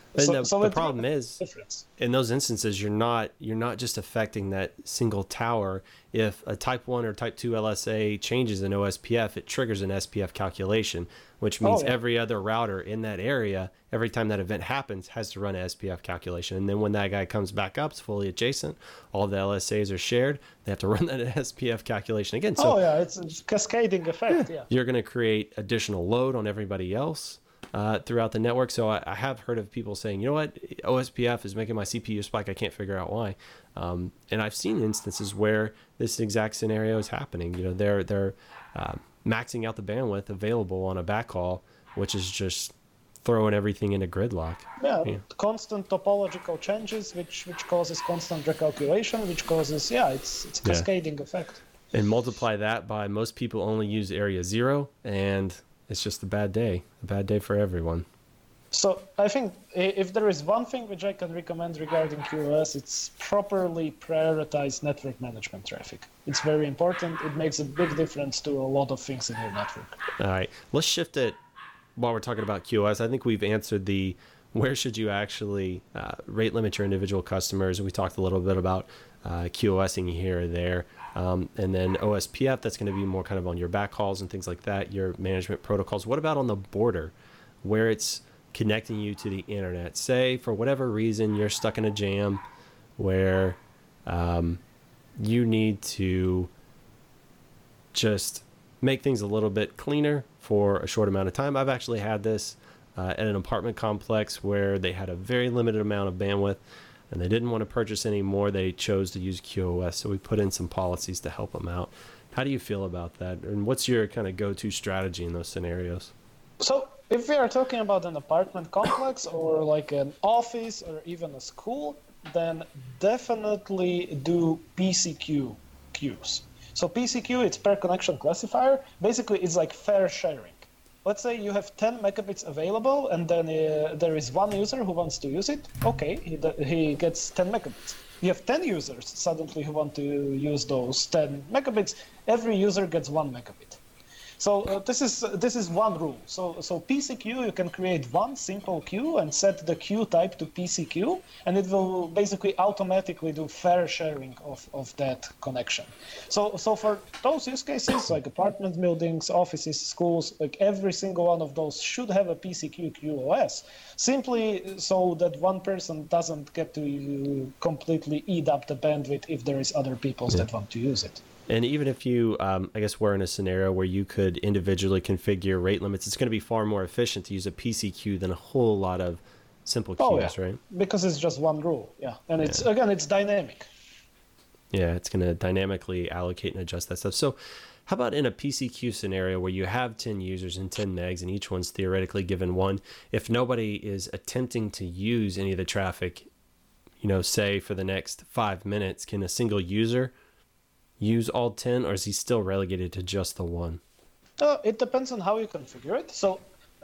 And So, the, so the it problem makes is, a difference. in those instances, you're not just affecting that single tower. If a type 1 or type 2 LSA changes in OSPF, it triggers an SPF calculation, which means yeah. every other router in that area, every time that event happens, has to run an SPF calculation. And then when that guy comes back up, it's fully adjacent, all the LSAs are shared, they have to run that SPF calculation again. So It's cascading effect. Yeah. you're going to create additional load on everybody else throughout the network. So I have heard of people saying, you know what, OSPF is making my CPU spike. I can't figure out why. And I've seen instances where this exact scenario is happening. You know, they're maxing out the bandwidth available on a backhaul, which is just throwing everything into gridlock. Yeah, constant topological changes, which causes constant recalculation, which causes it's cascading effect. And multiply that by most people only use area 0, and it's just a bad day for everyone. So I think if there is one thing which I can recommend regarding QoS, it's properly prioritize network management traffic. It's very important. It makes a big difference to a lot of things in your network. All right, let's shift it while we're talking about QoS. I think we've answered the where should you actually rate limit your individual customers. We talked a little bit about QoSing here or there. And then OSPF, that's going to be more kind of on your backhauls and things like that, your management protocols. What about on the border where it's connecting you to the internet? Say, for whatever reason, you're stuck in a jam where you need to just make things a little bit cleaner for a short amount of time. I've actually had this at an apartment complex where they had a very limited amount of bandwidth and they didn't want to purchase any more. They chose to use QoS, so we put in some policies to help them out. How do you feel about that? And what's your kind of go-to strategy in those scenarios? So if we are talking about an apartment complex or like an office or even a school, then definitely do PCQ queues. So PCQ, it's per connection classifier. Basically, it's like fair sharing. Let's say you have 10 megabits available, and then there is one user who wants to use it. Okay, he gets 10 megabits. You have 10 users suddenly who want to use those 10 megabits. Every user gets 1 megabit. So this is one rule. So PCQ, you can create one simple queue and set the queue type to PCQ, and it will basically automatically do fair sharing of that connection. So for those use cases, like apartment buildings, offices, schools, like every single one of those should have a PCQ QoS, simply so that one person doesn't get to completely eat up the bandwidth if there is other people that want to use it. And even if you, I guess we're in a scenario where you could individually configure rate limits, it's going to be far more efficient to use a PC than a whole lot of simple queues, right? Because it's just one rule, and it's dynamic. Yeah, it's going to dynamically allocate and adjust that stuff. So how about in a PCQ scenario where you have 10 users and 10 megs and each one's theoretically given 1, if nobody is attempting to use any of the traffic, say for the next 5 minutes, can a single user use all 10, or is he still relegated to just the 1? It depends on how you configure it. So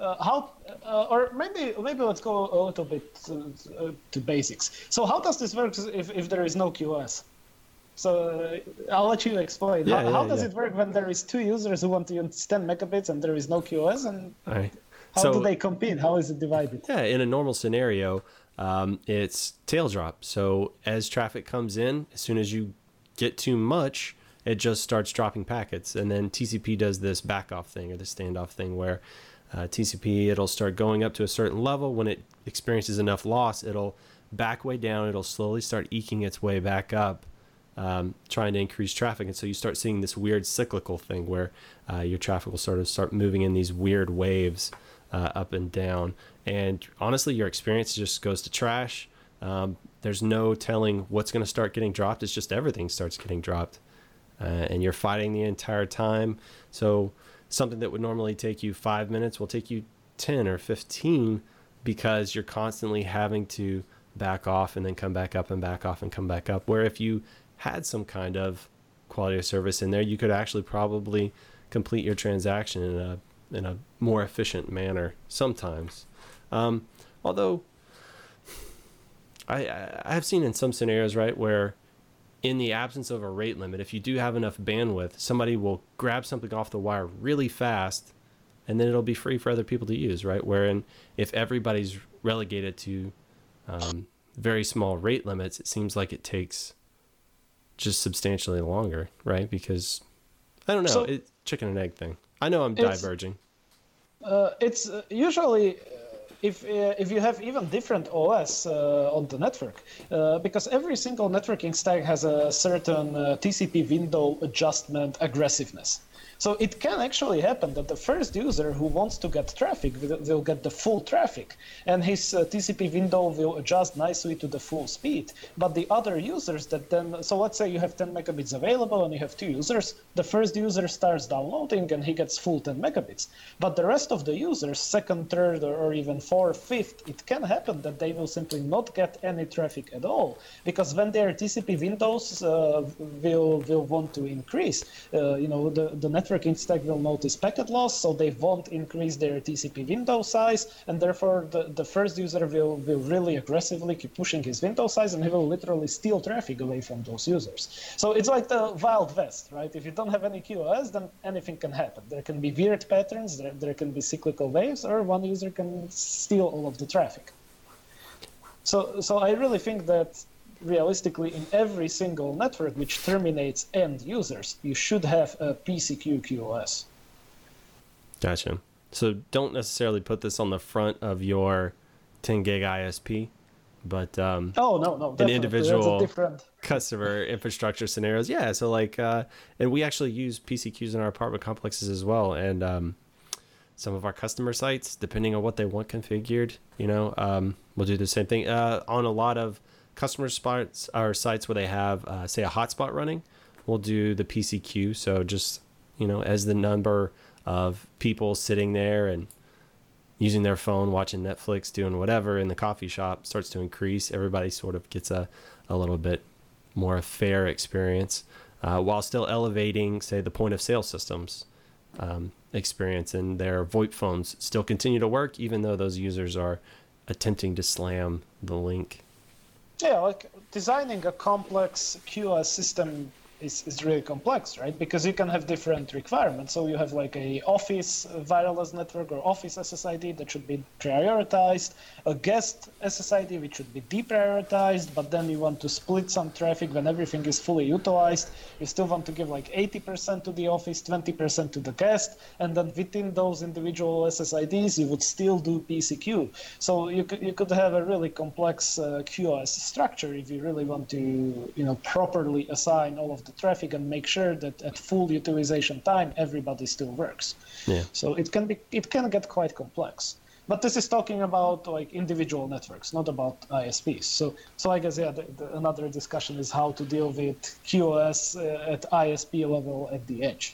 or maybe let's go a little bit to basics. So how does this work if there is no QoS? So I'll let you explain. How does it work when there is 2 users who want to use 10 megabits and there is no QoS? And how do they compete? How is it divided? Yeah, in a normal scenario, it's tail drop. So as traffic comes in, as soon as you get too much, it just starts dropping packets. And then TCP does this back off thing or the standoff thing where TCP, it'll start going up to a certain level. When it experiences enough loss, it'll back way down. It'll slowly start eking its way back up, trying to increase traffic. And so you start seeing this weird cyclical thing where your traffic will sort of start moving in these weird waves up and down. And honestly, your experience just goes to trash. There's no telling what's going to start getting dropped. It's just everything starts getting dropped. And you're fighting the entire time. So something that would normally take you 5 minutes will take you 10 or 15 because you're constantly having to back off and then come back up and back off and come back up. Where if you had some kind of quality of service in there, you could actually probably complete your transaction in a more efficient manner sometimes. Although I have seen in some scenarios, right, where in the absence of a rate limit, if you do have enough bandwidth, somebody will grab something off the wire really fast and then it'll be free for other people to use, right? Wherein if everybody's relegated to very small rate limits, it seems like it takes just substantially longer, right? Because I don't know, So- it's chicken and egg thing. I know I'm diverging. It's usually if you have even different OS on the network, because every single networking stack has a certain TCP window adjustment aggressiveness. So it can actually happen that the first user who wants to get traffic will get the full traffic, and his TCP window will adjust nicely to the full speed. But the other users that then, so let's say you have 10 megabits available and you have 2 users, the first user starts downloading and he gets full 10 megabits. But the rest of the users, second, third, or even fourth, fifth, it can happen that they will simply not get any traffic at all, because when their TCP windows will want to increase, the networking stack will notice packet loss, so they won't increase their TCP window size, and therefore the first user will really aggressively keep pushing his window size, and he will literally steal traffic away from those users. So it's like the Wild West, right? If you don't have any QoS, then anything can happen. There can be weird patterns, there can be cyclical waves, or one user can steal all of the traffic. So I really think that realistically, in every single network which terminates end users, you should have a PCQ QoS. Gotcha. So don't necessarily put this on the front of your 10 gig ISP, but Oh, no, definitely. an individual That's a different... customer infrastructure scenarios. Yeah. So like, and we actually use PCQs in our apartment complexes as well. And some of our customer sites, depending on what they want configured, we'll do the same thing. On a lot of customer spots or sites where they have, say, a hotspot running, we'll do the PCQ. So just, as the number of people sitting there and using their phone, watching Netflix, doing whatever in the coffee shop starts to increase, everybody sort of gets a little bit more fair experience, while still elevating, say, the point of sale systems experience, and their VoIP phones still continue to work, even though those users are attempting to slam the link. Yeah, like designing a complex QoS system is really complex, right? Because you can have different requirements. So you have like a Office wireless network or Office SSID that should be prioritized, a guest SSID which should be deprioritized, but then you want to split some traffic when everything is fully utilized. You still want to give like 80% to the Office, 20% to the guest, and then within those individual SSIDs, you would still do PCQ. So you could have a really complex QoS structure if you really want to, properly assign all of the traffic and make sure that at full utilization time everybody still works. Yeah. So it can get quite complex. But this is talking about like individual networks, not about ISPs. So I guess another discussion is how to deal with QoS at ISP level at the edge.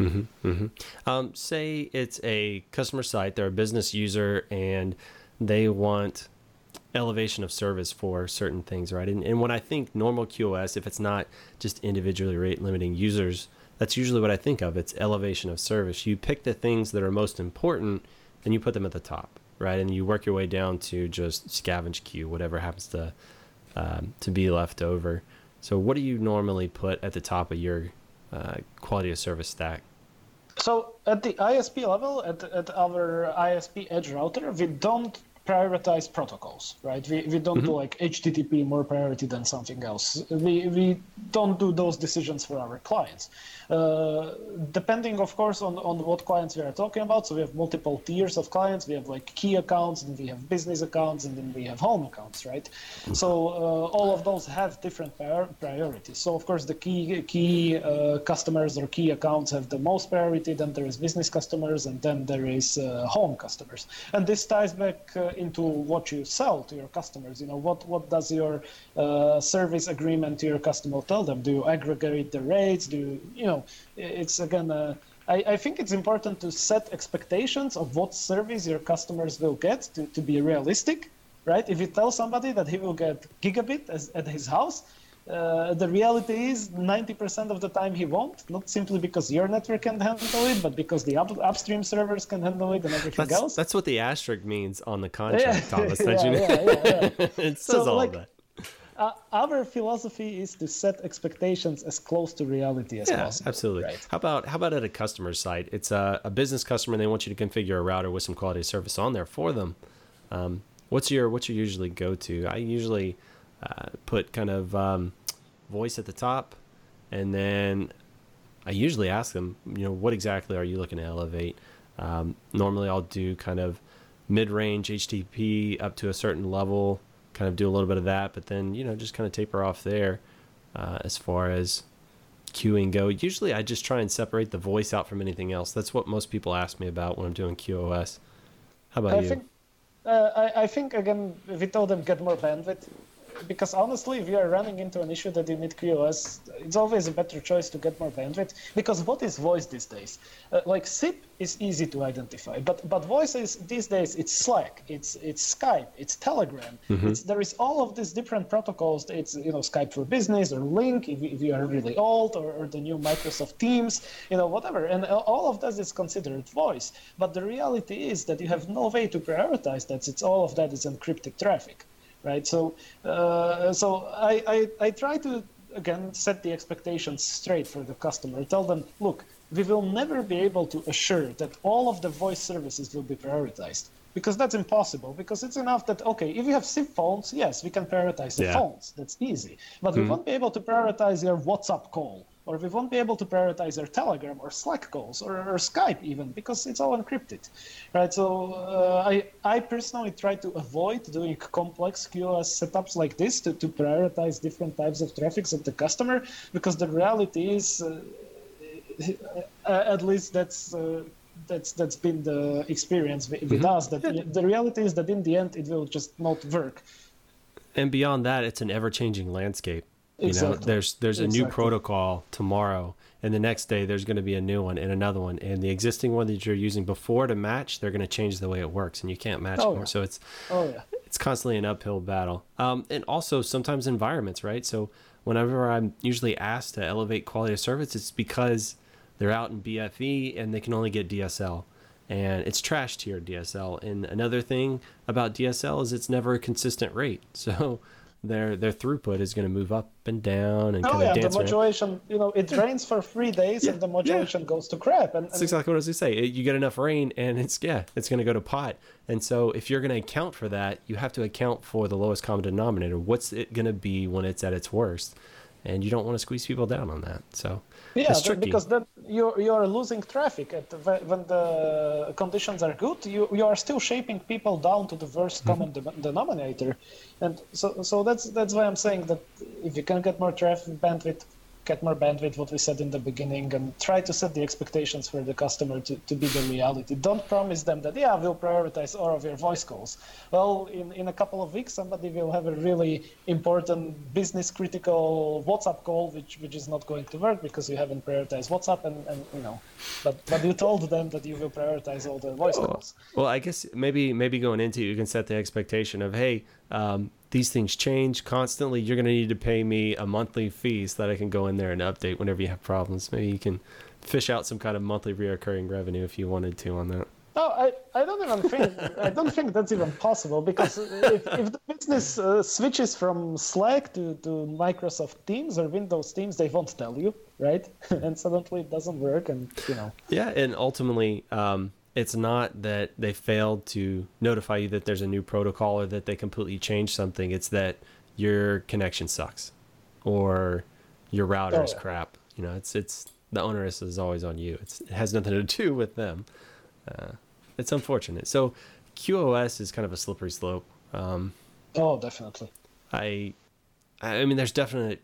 Say it's a customer site, they're a business user, and they want elevation of service for certain things, right? And when I think normal QoS, if it's not just individually rate limiting users, that's usually what I think of. It's elevation of service. You pick the things that are most important and you put them at the top, right? And you work your way down to just scavenge queue, whatever happens to be left over. So what do you normally put at the top of your quality of service stack? So at the ISP level, at our ISP edge router, we don't prioritize protocols, right? We don't do like HTTP more priority than something else. We don't do those decisions for our clients. Depending, of course, on what clients we are talking about. So we have multiple tiers of clients. We have like key accounts, and we have business accounts, and then we have home accounts, right? So all of those have different priorities. So of course, the key customers or key accounts have the most priority. Then there is business customers, and then there is home customers. And this ties back into what you sell to your customers. What does your service agreement to your customer tell them? Do you aggregate the rates? It's again, I think it's important to set expectations of what service your customers will get to be realistic, right? If you tell somebody that he will get gigabit at his house, the reality is 90% of the time he won't, not simply because your network can handle it, but because the upstream servers can handle it and everything else. That's what the asterisk means on the contract, Thomas. Yeah. It says all of that. our philosophy is to set expectations as close to reality as possible. Absolutely. Right? How about at a customer site? It's a business customer, and they want you to configure a router with some quality of service on there for them. What's your usually go to? I usually put kind of voice at the top, and then I usually ask them, what exactly are you looking to elevate? Normally, I'll do kind of mid-range HTTP up to a certain level, kind of do a little bit of that, but then just kind of taper off there as far as queuing go. Usually, I just try and separate the voice out from anything else. That's what most people ask me about when I'm doing QoS. How about you? I think again, we told them get more bandwidth. Because honestly, if you are running into an issue that you need QoS, it's always a better choice to get more bandwidth. Because what is voice these days? Like SIP is easy to identify, but voice is these days it's Slack, it's Skype, it's Telegram. There is all of these different protocols. It's Skype for Business or Link if you are really old, or the new Microsoft Teams, whatever. And all of that is considered voice. But the reality is that you have no way to prioritize that. It's all of that is encrypted traffic. Right, so I try to again set the expectations straight for the customer. Tell them, look, we will never be able to assure that all of the voice services will be prioritized, because that's impossible. Because it's enough that if you have SIP phones, yes, we can prioritize the phones. That's easy, but we won't be able to prioritize your WhatsApp call, or we won't be able to prioritize your Telegram or Slack calls or Skype even, because it's all encrypted, right? So I personally try to avoid doing complex QoS setups like this to prioritize different types of traffics of the customer, because the reality is, at least that's been the experience with us, that the reality is that in the end it will just not work. And beyond that, it's an ever-changing landscape. Exactly. There's a new protocol tomorrow, and the next day there's going to be a new one and another one, and the existing one that you're using before to match, they're going to change the way it works, and you can't match anymore. So it's constantly an uphill battle. And also sometimes environments, right? So whenever I'm usually asked to elevate quality of service, it's because they're out in BFE and they can only get DSL, and it's trash tier DSL. And another thing about DSL is it's never a consistent rate. So their throughput is going to move up and down and kind of dance the modulation, it rains for 3 days and the modulation goes to crap. And that's exactly what I was going to say. You get enough rain and it's going to go to pot. And so if you're going to account for that, you have to account for the lowest common denominator. What's it going to be when it's at its worst? And you don't want to squeeze people down on that. So it's tricky. Because then you're losing traffic. When the conditions are good, you are still shaping people down to the worst common denominator. And so that's why I'm saying that if you can get more traffic bandwidth, get more bandwidth, what we said in the beginning, and try to set the expectations for the customer to be the reality. Don't promise them that, we'll prioritize all of your voice calls. Well, in a couple of weeks, somebody will have a really important business critical WhatsApp call, which is not going to work because you haven't prioritized WhatsApp, but you told them that you will prioritize all the voice calls. Well, I guess maybe going into it, you can set the expectation of, hey, these things change constantly. You're going to need to pay me a monthly fee so that I can go in there and update whenever you have problems. Maybe you can fish out some kind of monthly reoccurring revenue if you wanted to on that. No, I don't think that's even possible, because if the business switches from Slack to Microsoft Teams or Windows Teams, they won't tell you, right? And suddenly it doesn't work, and Yeah, and ultimately, it's not that they failed to notify you that there's a new protocol or that they completely changed something. It's that your connection sucks or your router is crap. It's the onus is always on you. It has nothing to do with them. It's unfortunate. So QoS is kind of a slippery slope. Definitely. I mean, there's definite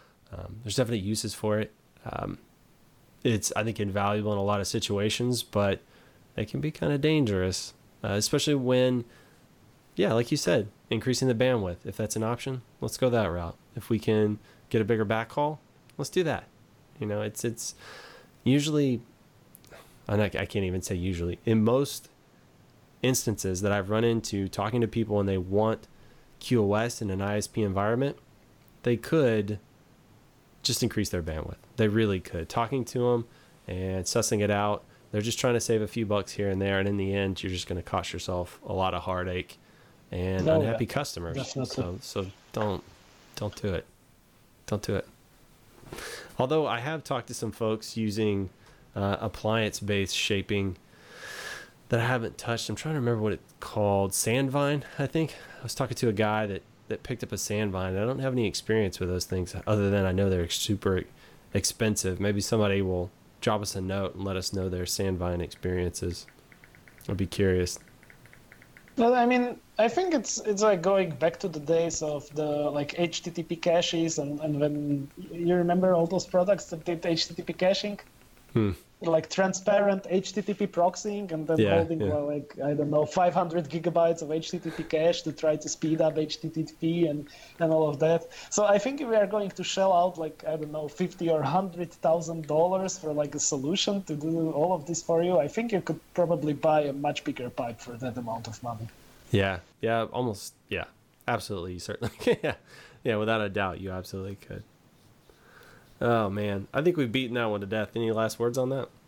uses for it. It's, I think, invaluable in a lot of situations, but it can be kind of dangerous, especially when, like you said, increasing the bandwidth. If that's an option, let's go that route. If we can get a bigger backhaul, let's do that. It's usually, I can't even say usually, in most instances that I've run into talking to people and they want QoS in an ISP environment, they could just increase their bandwidth. They really could. Talking to them and sussing it out, they're just trying to save a few bucks here and there, and in the end, you're just going to cost yourself a lot of heartache and unhappy customers. Definitely. So don't Don't do it. Don't do it. Although I have talked to some folks using appliance-based shaping that I haven't touched. I'm trying to remember what it's called. Sandvine, I think. I was talking to a guy that picked up a Sandvine. I don't have any experience with those things other than I know they're super expensive. Maybe somebody will drop us a note and let us know their Sandvine experiences. I'd be curious. Well, I mean, I think it's like going back to the days of the like HTTP caches and when you remember all those products that did HTTP caching, like transparent HTTP proxying, and then holding well, like I don't know 500 gigabytes of HTTP cache to try to speed up HTTP and all of that. So I think if we are going to shell out like I don't know $50,000 or $100,000 for like a solution to do all of this for you, I think you could probably buy a much bigger pipe for that amount of money. Yeah, almost, yeah, absolutely, you certainly, yeah, without a doubt, you absolutely could. Oh man, I think we've beaten that one to death. Any last words on that?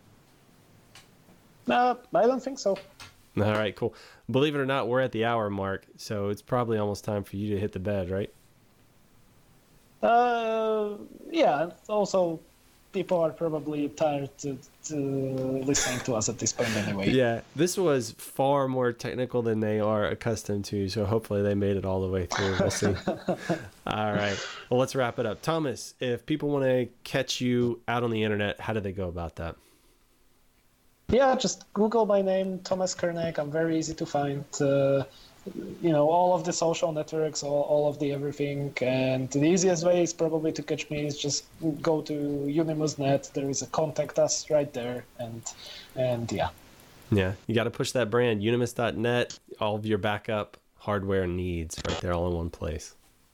No, I don't think so. All right, cool. Believe it or not, we're at the hour mark, so it's probably almost time for you to hit the bed, right? Yeah. Also, people are probably tired to listening to us at this point anyway. Yeah, this was far more technical than they are accustomed to, so hopefully they made it all the way through. We'll see. All right. Well, let's wrap it up. Thomas, if people want to catch you out on the internet, how do they go about that? Yeah, just Google my name, Thomas Kernek. I'm very easy to find. All of the social networks, all of the everything. And the easiest way is probably to catch me is just go to Unimus.net. There is a contact us right there. And yeah. Yeah, you got to push that brand, Unimus.net, all of your backup hardware needs right there all in one place.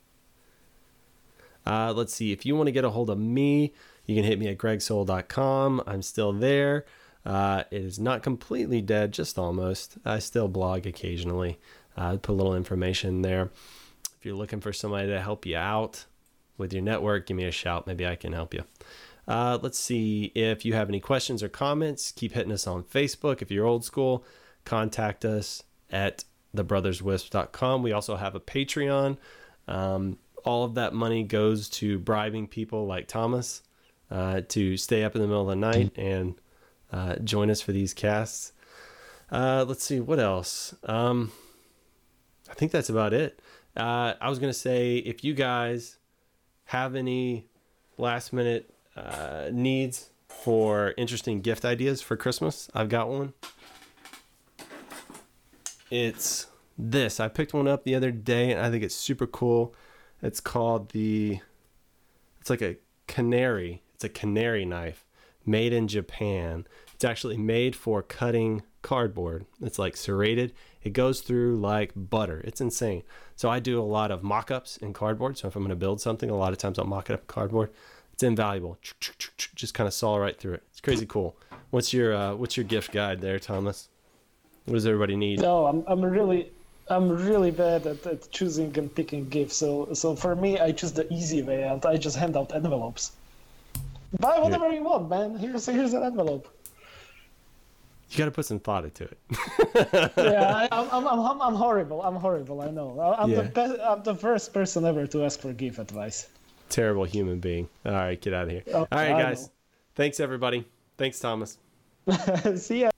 Let's see. If you want to get a hold of me, you can hit me at gregsoul.com. I'm still there. It is not completely dead, just almost. I still blog occasionally. Put a little information there. If you're looking for somebody to help you out with your network, give me a shout. Maybe I can help you. Let's see. If you have any questions or comments, keep hitting us on Facebook. If you're old school, contact us at thebrotherswisp.com. We also have a Patreon. All of that money goes to bribing people like Thomas to stay up in the middle of the night and join us for these casts. Let's see. What else? I think that's about it. I was going to say, if you guys have any last minute needs for interesting gift ideas for Christmas, I've got one. It's this. I picked one up the other day and I think it's super cool. It's called it's like a canary. It's a canary knife made in Japan. It's actually made for cutting cardboard. It's like serrated. It goes through like butter. It's insane. So I do a lot of mock-ups in cardboard. So if I'm going to build something, a lot of times I'll mock it up in cardboard. It's invaluable. Just kind of saw right through it. It's crazy cool. What's your gift guide there, Thomas? What does everybody need? No, I'm really bad at choosing and picking gifts. So for me, I choose the easy way and I just hand out envelopes. Buy whatever you want, man. Here's an envelope. You got to put some thought into it. Yeah, I'm horrible. I'm horrible. I know. I'm the first person ever to ask for gift advice. Terrible human being. All right, get out of here. All right, guys. Thanks, everybody. Thanks, Thomas. See ya.